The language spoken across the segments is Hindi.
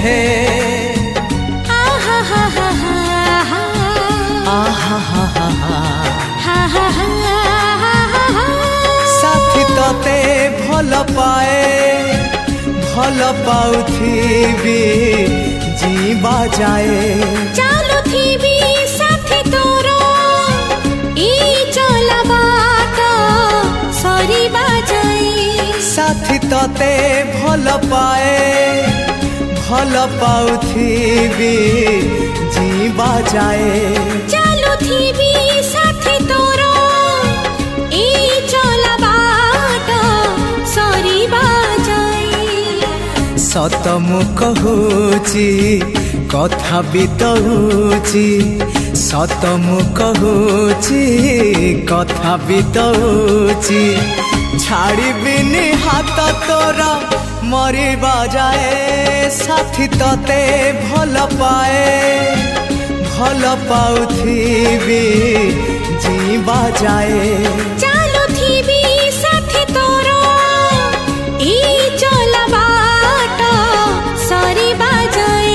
हे आहा हा हा हा आहा हा हा हा साथी तते भल पाए भल पाउथिबी जीवा जाए चालू थीबी साथी तोरो ई चला बाट सरीबा जाए साथी तते भल पाए भल पाउथिबी जीवा जाए चालू थीबी साथी तोरो ई चला बाट सरीबा सत मु कहूची कथा बितौची सत मु कहूची कथा बितौची छाड़बिनी हाथ तोरा मरिबा जाए साथी तते भल पाए भल पाउथिबी जीवा जाए चालू थीबी साथी तोरो ई चला सरीबा जाए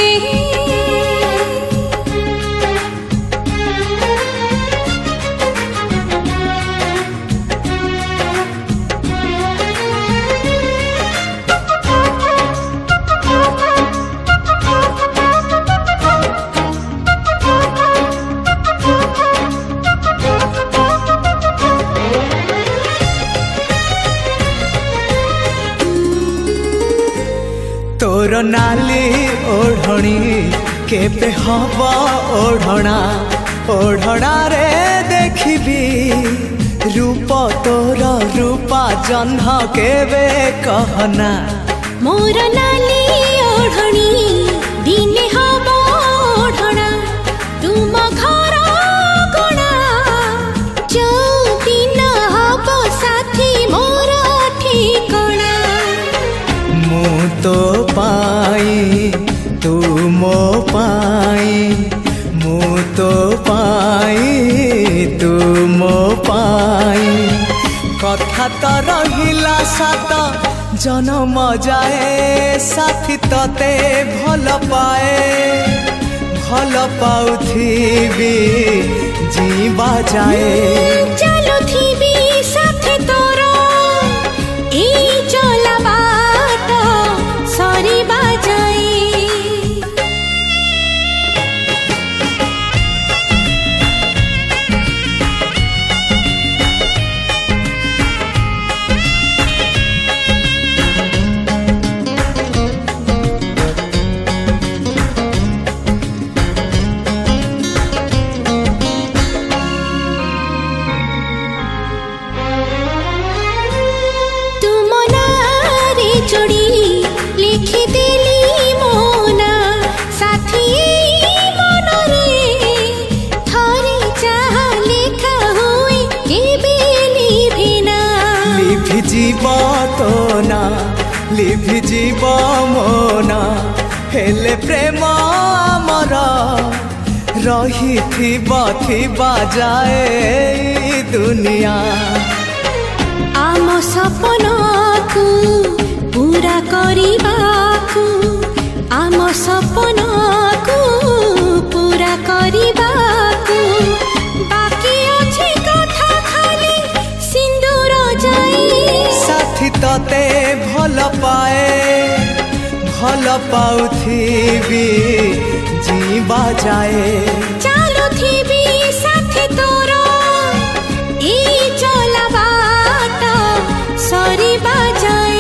तोर नाली ओढ़णी केबे हवा ओढ़णा ओढ़णा रे देखिबी रूप तोर रूपा जन्ह केबे कहना मोर नाली ओढ़णी दिने हवा ओढ़णा तुम घर गणा जो दिन हब साथी मोर ठिकणा मु तो पाई तू मो पाई मु तो पाई तू मो पाई कथा तो रहिला सात जन्म जाए साथी तते भल पाए भल पाउथिबी जीवा जाए चालू थीबी साथी तोरो ई चला बाट सरीबा जाए लिखि देली मोना साथी मन रे थरी चाह लिखा हुई केबे लिभिना लिभि जीव तो ना लिभि जीव मोना हेले प्रेम आमर रही थिबा जाए दुनिया आम सपना को पूरा करिबाकू आम सपना को पूरा करिबाकू बाकी अछि कथा खाली सिंदूर जाई साथी तते भल पाए भल पाउथिबी जीवा जाए चालू थीबी साथी तोरो ई चला बाट सरीबा जाए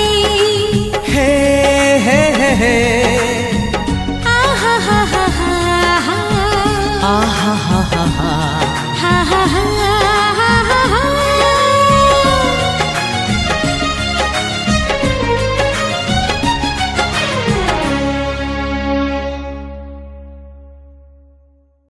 आहा हा हा हा आहा हा हा हा हा हा हा